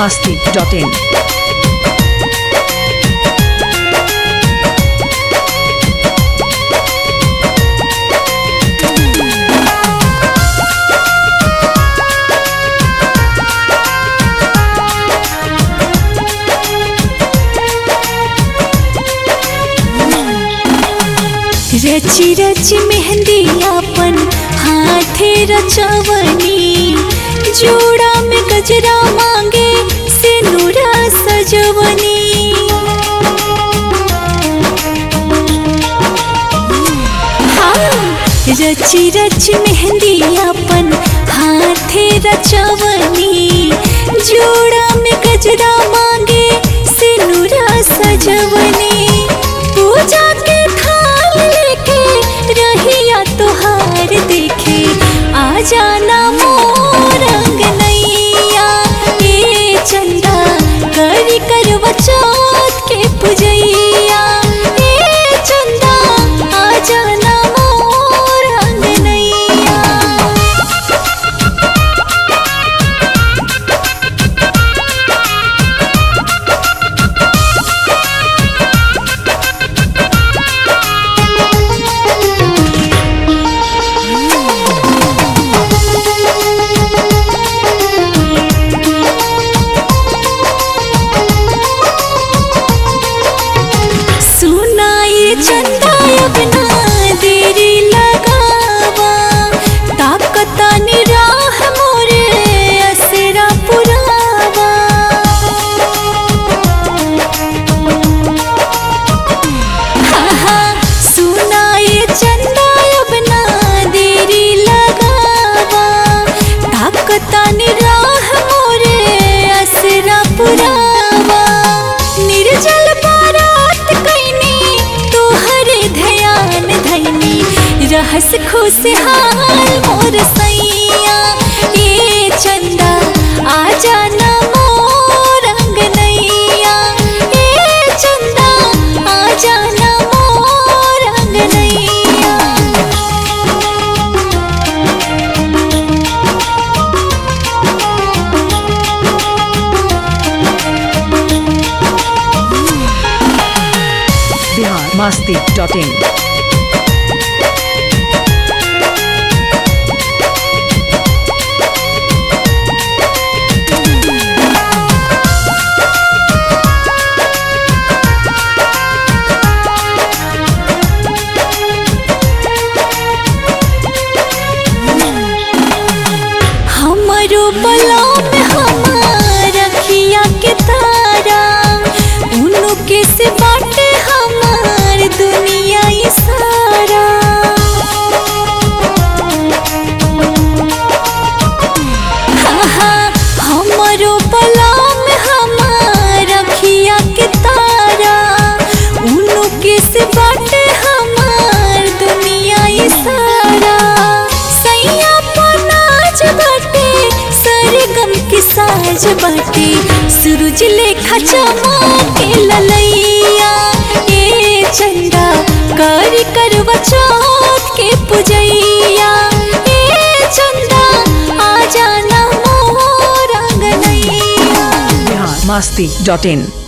biharmasti.in। रची रची मेहंदी अपन हाथे रचवनी, जोड़ा में गजरा मांगे सिनुरा सजवनी। हाँ, रची रची मेहंदी अपन हाथे रचवनी, जोड़ा में गजरा मांगे सिनुरा सजवनी। पूजा के थाल लेके रहिया तोहार देखे आ जाना मोर अंगनैया। ए चंदा करी करवा चौथ के पूजैया, ए चंदा आ जाना मोर अंगनैया। चंदा अब ना देरी लगावा, ताकता निराह मोरे असरा पुरावा। हाँ हाँ सुना ये चंदा अब ना देरी लगावा, ताकता निराह मोरे असरा पुरावा। निर्जल बारात कैनी ध्यान धैनी, रहस खुशहाल मोर सैया। ए चंदा आ जाना मोर अंगनैया, ए चंदा आ जाना मोर अंगनैया। biharmasti.in। हमारो बला में हमार रखिया के तारा, उनु के से बाटे हमार दुनिया ये सारा। हाँ हाँ हमारो बला में हमार रखिया के तारा, उनु के से बाटे हमार दुनिया ये सारा। सैया पनाज बाटे सरगम के साज बाटे, सूरज लेखा चमके ललैया। ए चंदा करी करवा चौथ के पूजैया, ए चंदा आ जाना मोर अंगनैया। biharmasti.in।